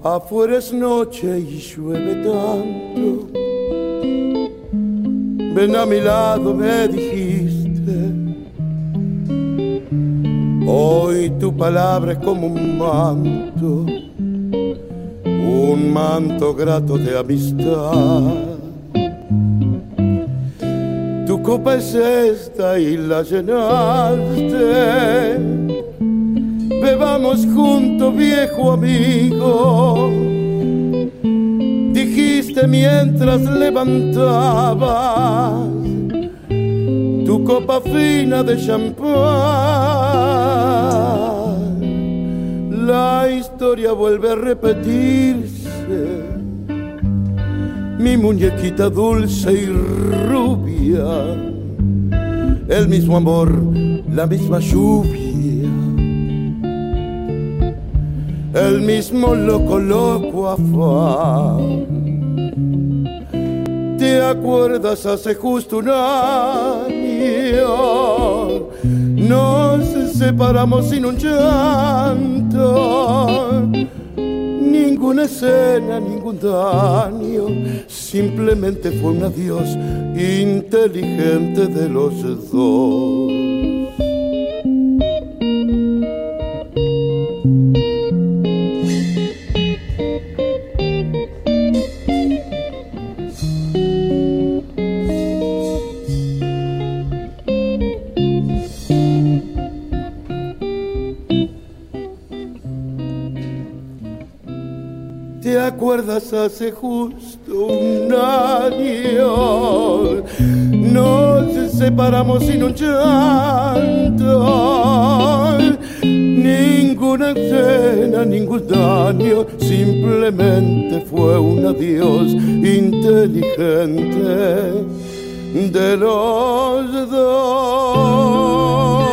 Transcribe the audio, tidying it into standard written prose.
Afuera es noche y llueve tanto. Ven a mi lado, me dijiste. Hoy tu palabra es como un manto grato de amistad. Tu copa es esta y la llenaste. Bebamos juntos, viejo amigo, dijiste mientras levantabas tu copa fina de champán. La historia vuelve a repetirse, mi muñequita dulce y rubia, el mismo amor, la misma lluvia, el mismo loco afán. ¿Te acuerdas hace justo un año? Nos separamos sin un llanto, ninguna escena, ningún daño, simplemente fue un adiós inteligente de los dos. ¿Te acuerdas hace justo un año? Nos separamos sin un llanto, ninguna escena, ningún daño, simplemente fue un adiós inteligente de los dos.